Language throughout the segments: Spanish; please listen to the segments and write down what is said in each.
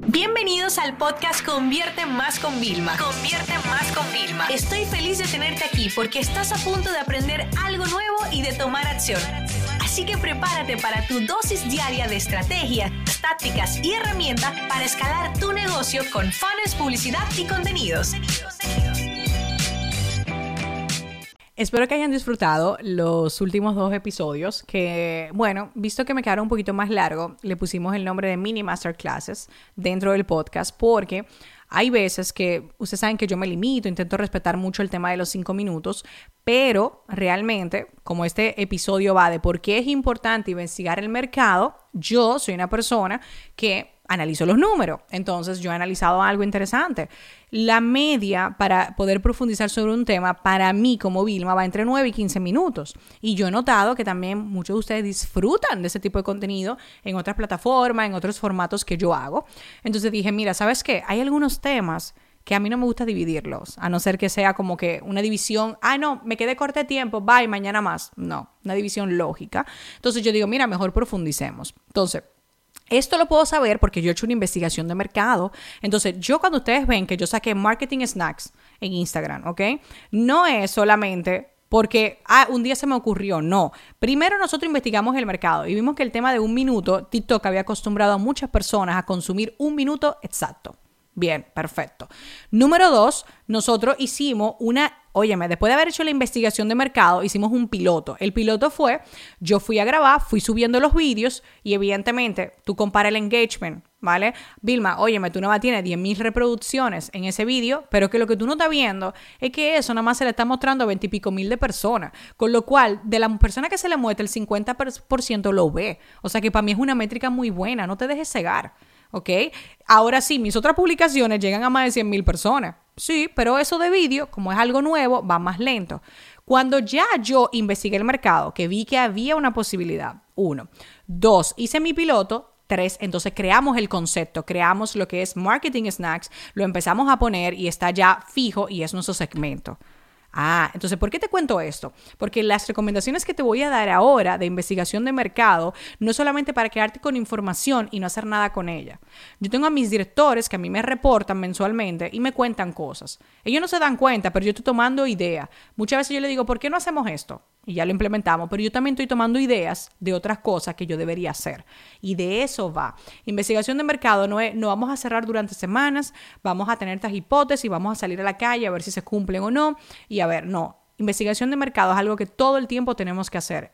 Bienvenidos al podcast Convierte Más con Vilma. Convierte Más con Vilma. Estoy feliz de tenerte aquí porque estás a punto de aprender algo nuevo y de tomar acción. Así que prepárate para tu dosis diaria de estrategias, tácticas y herramientas para escalar tu negocio con funnels, publicidad y contenidos. Espero que hayan disfrutado los últimos 2 episodios que, bueno, visto que me quedaron un poquito más largo, le pusimos el nombre de Mini Masterclasses dentro del podcast porque hay veces que ustedes saben que yo me limito, intento respetar mucho el tema de los 5 minutos, pero realmente, como este episodio va de por qué es importante investigar el mercado, yo soy una persona que analizo los números. Entonces, yo he analizado algo interesante. La media para poder profundizar sobre un tema, para mí como Vilma, va entre 9 y 15 minutos. Y yo he notado que también muchos de ustedes disfrutan de ese tipo de contenido en otras plataformas, en otros formatos que yo hago. Entonces dije, mira, ¿sabes qué? Hay algunos temas que a mí no me gusta dividirlos, a no ser que sea como que una división, no, me quedé corto de tiempo, bye, mañana más. No, una división lógica. Entonces yo digo, mira, mejor profundicemos. Entonces, esto lo puedo saber porque yo he hecho una investigación de mercado. Entonces, yo cuando ustedes ven que yo saqué Marketing Snacks en Instagram, ¿ok? No es solamente porque, un día se me ocurrió, no. Primero nosotros investigamos el mercado y vimos que el tema de 1 minuto, TikTok había acostumbrado a muchas personas a consumir 1 minuto exacto. Bien, perfecto. Número 2, nosotros hicimos después de haber hecho la investigación de mercado, hicimos un piloto. El piloto fue, yo fui a grabar, fui subiendo los vídeos y evidentemente tú comparas el engagement, ¿vale? Vilma, tú nada más tienes 10,000 reproducciones en ese vídeo, pero que lo que tú no estás viendo es que eso nada más se le está mostrando a 20 y pico mil de personas, con lo cual de la persona que se le muestra el 50% lo ve. O sea que para mí es una métrica muy buena, no te dejes cegar. ¿Ok? Ahora sí, mis otras publicaciones llegan a más de 100,000 personas. Sí, pero eso de vídeo, como es algo nuevo, va más lento. Cuando ya yo investigué el mercado, que vi que había una posibilidad, 1. 2, hice mi piloto. 3, entonces creamos el concepto, creamos lo que es Marketing Snacks, lo empezamos a poner y está ya fijo y es nuestro segmento. Entonces, ¿por qué te cuento esto? Porque las recomendaciones que te voy a dar ahora de investigación de mercado no es solamente para quedarte con información y no hacer nada con ella. Yo tengo a mis directores que a mí me reportan mensualmente y me cuentan cosas. Ellos no se dan cuenta, pero yo estoy tomando ideas. Muchas veces yo les digo, ¿por qué no hacemos esto? Y ya lo implementamos, pero yo también estoy tomando ideas de otras cosas que yo debería hacer. Y de eso va. Investigación de mercado no vamos a cerrar durante semanas, vamos a tener estas hipótesis, vamos a salir a la calle a ver si se cumplen o no. Y a ver, no. Investigación de mercado es algo que todo el tiempo tenemos que hacer.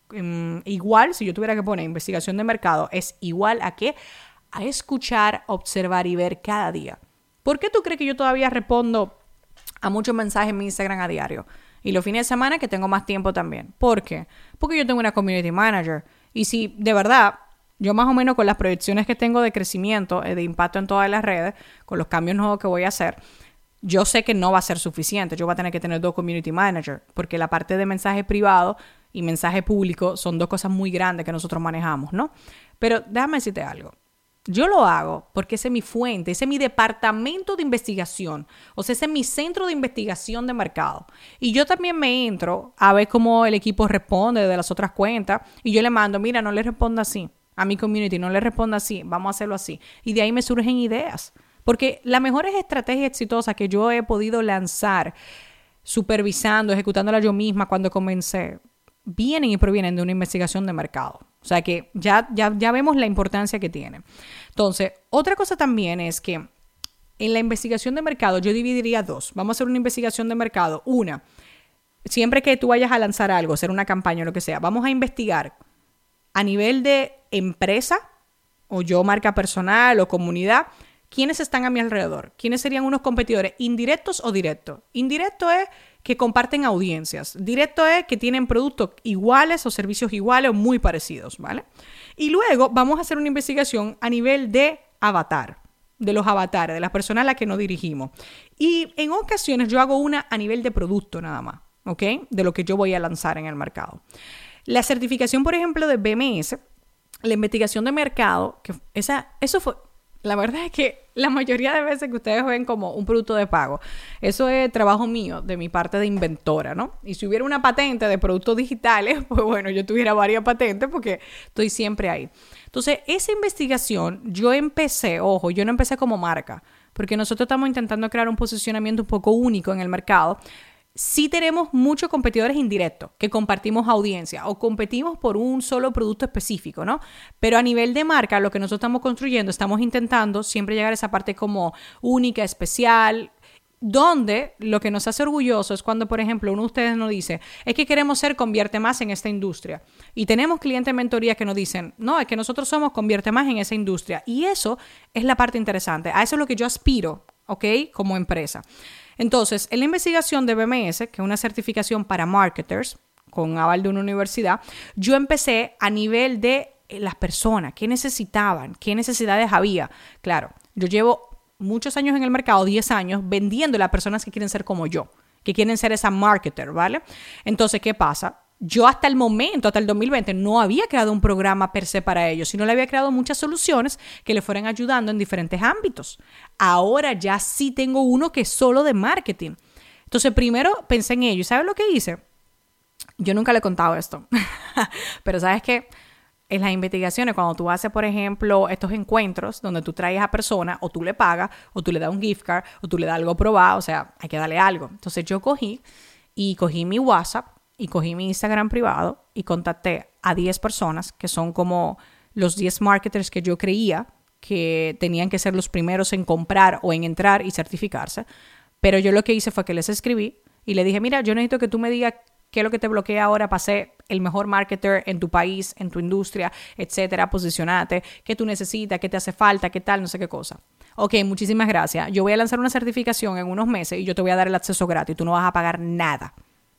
Igual, si yo tuviera que poner investigación de mercado, es igual a qué? A escuchar, observar y ver cada día. ¿Por qué tú crees que yo todavía respondo a muchos mensajes en mi Instagram a diario? Y los fines de semana que tengo más tiempo también. ¿Por qué? Porque yo tengo una community manager. Y si de verdad, yo más o menos con las proyecciones que tengo de crecimiento, de impacto en todas las redes, con los cambios nuevos que voy a hacer, yo sé que no va a ser suficiente. Yo voy a tener que tener 2 community managers. Porque la parte de mensaje privado y mensaje público son 2 cosas muy grandes que nosotros manejamos, ¿no? Pero déjame decirte algo. Yo lo hago porque ese es mi fuente, ese es mi departamento de investigación, o sea, ese es mi centro de investigación de mercado. Y yo también me entro a ver cómo el equipo responde de las otras cuentas y yo le mando, mira, no le responda así, a mi community no le responda así, vamos a hacerlo así. Y de ahí me surgen ideas, porque las mejores estrategias exitosas que yo he podido lanzar, supervisando, ejecutándolas yo misma cuando comencé, vienen y provienen de una investigación de mercado. O sea que ya vemos la importancia que tiene. Entonces, otra cosa también es que en la investigación de mercado yo dividiría 2. Vamos a hacer una investigación de mercado. Una, siempre que tú vayas a lanzar algo, hacer una campaña o lo que sea, vamos a investigar a nivel de empresa o yo marca personal o comunidad, quiénes están a mi alrededor, quiénes serían unos competidores indirectos o directos. Indirecto es que comparten audiencias. Directo es que tienen productos iguales o servicios iguales o muy parecidos, ¿vale? Y luego vamos a hacer una investigación a nivel de avatar, de los avatares, de las personas a las que nos dirigimos. Y en ocasiones yo hago una a nivel de producto nada más, ¿ok? De lo que yo voy a lanzar en el mercado. La certificación, por ejemplo, de BMS, la investigación de mercado, eso fue La verdad es que la mayoría de veces que ustedes ven como un producto de pago, eso es trabajo mío, de mi parte de inventora, ¿no? Y si hubiera una patente de productos digitales, pues bueno, yo tuviera varias patentes porque estoy siempre ahí. Entonces, esa investigación yo empecé, ojo, yo no empecé como marca, porque nosotros estamos intentando crear un posicionamiento un poco único en el mercado. Sí tenemos muchos competidores indirectos que compartimos audiencia o competimos por un solo producto específico, ¿no? Pero a nivel de marca, lo que nosotros estamos construyendo, estamos intentando siempre llegar a esa parte como única, especial, donde lo que nos hace orgullosos es cuando, por ejemplo, uno de ustedes nos dice, es que queremos ser Convierte Más en esta industria. Y tenemos clientes de mentoría que nos dicen, no, es que nosotros somos Convierte Más en esa industria. Y eso es la parte interesante. A eso es lo que yo aspiro, ¿ok? Como empresa. Entonces, en la investigación de BMS, que es una certificación para marketers, con aval de una universidad, yo empecé a nivel de las personas, qué necesitaban, qué necesidades había. Claro, yo llevo muchos años en el mercado, 10 años, vendiéndole a personas que quieren ser como yo, que quieren ser esa marketer, ¿vale? Entonces, ¿qué pasa? Yo hasta el momento, hasta el 2020, no había creado un programa per se para ellos, sino le había creado muchas soluciones que le fueran ayudando en diferentes ámbitos. Ahora ya sí tengo uno que es solo de marketing. Entonces, primero pensé en ello. ¿Y sabes lo que hice? Yo nunca le he contado esto. Pero ¿sabes qué? En las investigaciones, cuando tú haces, por ejemplo, estos encuentros donde tú traes a personas, o tú le pagas, o tú le das un gift card, o tú le das algo probado, o sea, hay que darle algo. Entonces yo cogí mi WhatsApp, y cogí mi Instagram privado y contacté a 10 personas que son como los 10 marketers que yo creía que tenían que ser los primeros en comprar o en entrar y certificarse. Pero yo lo que hice fue que les escribí y le dije, mira, yo necesito que tú me digas qué es lo que te bloquea ahora para ser el mejor marketer en tu país, en tu industria, etcétera, posicionate, qué tú necesitas, qué te hace falta, qué tal, no sé qué cosa. Ok, muchísimas gracias. Yo voy a lanzar una certificación en unos meses y yo te voy a dar el acceso gratis. Tú no vas a pagar nada.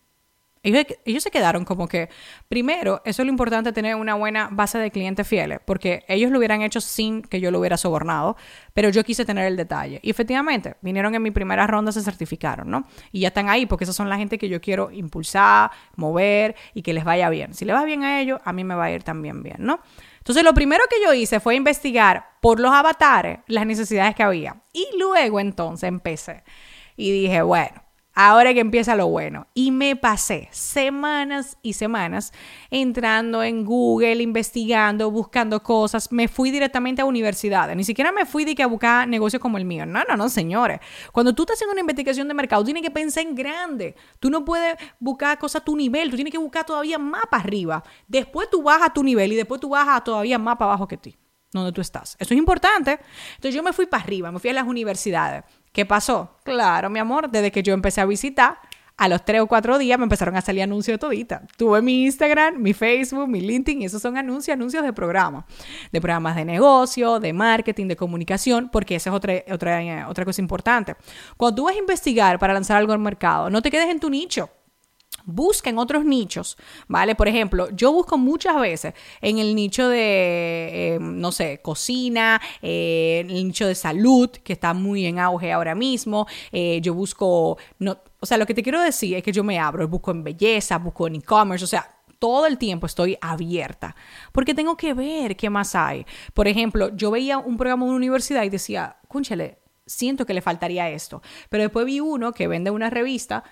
Ellos se quedaron como que, primero, eso es lo importante, tener una buena base de clientes fieles, porque ellos lo hubieran hecho sin que yo lo hubiera sobornado, pero yo quise tener el detalle. Y efectivamente, vinieron en mi primera ronda, se certificaron, ¿no? Y ya están ahí, porque esas son la gente que yo quiero impulsar, mover y que les vaya bien. Si les va bien a ellos, a mí me va a ir también bien, ¿no? Entonces, lo primero que yo hice fue investigar por los avatares las necesidades que había. Y luego, entonces, empecé y dije, bueno, ahora que empieza lo bueno. Y me pasé semanas y semanas entrando en Google, investigando, buscando cosas. Me fui directamente a universidades. Ni siquiera me fui de que a buscar negocios como el mío. No, señores. Cuando tú estás haciendo una investigación de mercado, tienes que pensar en grande. Tú no puedes buscar cosas a tu nivel. Tú tienes que buscar todavía más para arriba. Después tú bajas a tu nivel y después tú bajas todavía más para abajo que ti, donde tú estás. Eso es importante. Entonces yo me fui para arriba, me fui a las universidades. ¿Qué pasó? Claro, mi amor, desde que yo empecé a visitar, a los 3 o 4 días me empezaron a salir anuncios de todita. Tuve mi Instagram, mi Facebook, mi LinkedIn, y esos son anuncios de programas de negocio, de marketing, de comunicación, porque esa es otra cosa importante. Cuando tú vas a investigar para lanzar algo al mercado, no te quedes en tu nicho. Busca en otros nichos, ¿vale? Por ejemplo, yo busco muchas veces en el nicho de, no sé, cocina, el nicho de salud, que está muy en auge ahora mismo. Yo busco, o sea, lo que te quiero decir es que yo me abro, busco en belleza, busco en e-commerce, o sea, todo el tiempo estoy abierta porque tengo que ver qué más hay. Por ejemplo, yo veía un programa de una universidad y decía, cónchale, siento que le faltaría esto. Pero después vi uno que vende una revista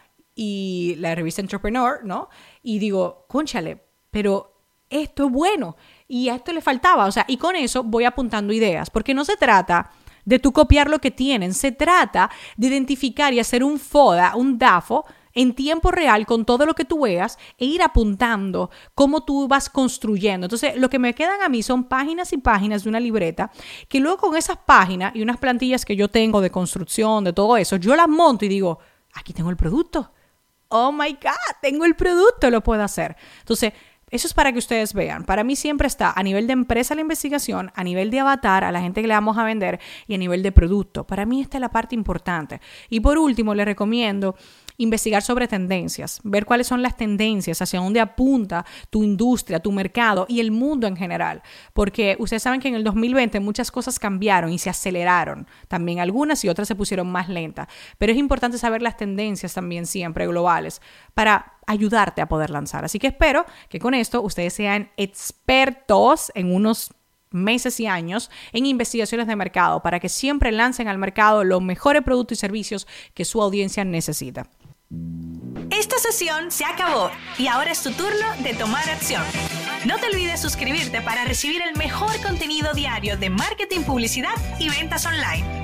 y la revista Entrepreneur, ¿no? Y digo, cónchale, pero esto es bueno y a esto le faltaba. O sea, y con eso voy apuntando ideas, porque no se trata de tú copiar lo que tienen, se trata de identificar y hacer un FODA, un DAFO, en tiempo real con todo lo que tú veas e ir apuntando cómo tú vas construyendo. Entonces, lo que me quedan a mí son páginas y páginas de una libreta que luego con esas páginas y unas plantillas que yo tengo de construcción, de todo eso, yo las monto y digo, aquí tengo el producto. Oh my God, tengo el producto, lo puedo hacer. Entonces, eso es para que ustedes vean. Para mí siempre está a nivel de empresa la investigación, a nivel de avatar, a la gente que le vamos a vender y a nivel de producto. Para mí esta es la parte importante. Y por último, les recomiendo investigar sobre tendencias, ver cuáles son las tendencias, hacia dónde apunta tu industria, tu mercado y el mundo en general. Porque ustedes saben que en el 2020 muchas cosas cambiaron y se aceleraron. También algunas y otras se pusieron más lentas. Pero es importante saber las tendencias también siempre globales para ayudarte a poder lanzar. Así que espero que con esto ustedes sean expertos en unos meses y años en investigaciones de mercado para que siempre lancen al mercado los mejores productos y servicios que su audiencia necesita. Esta sesión se acabó y ahora es tu turno de tomar acción. No te olvides suscribirte para recibir el mejor contenido diario de marketing, publicidad y ventas online.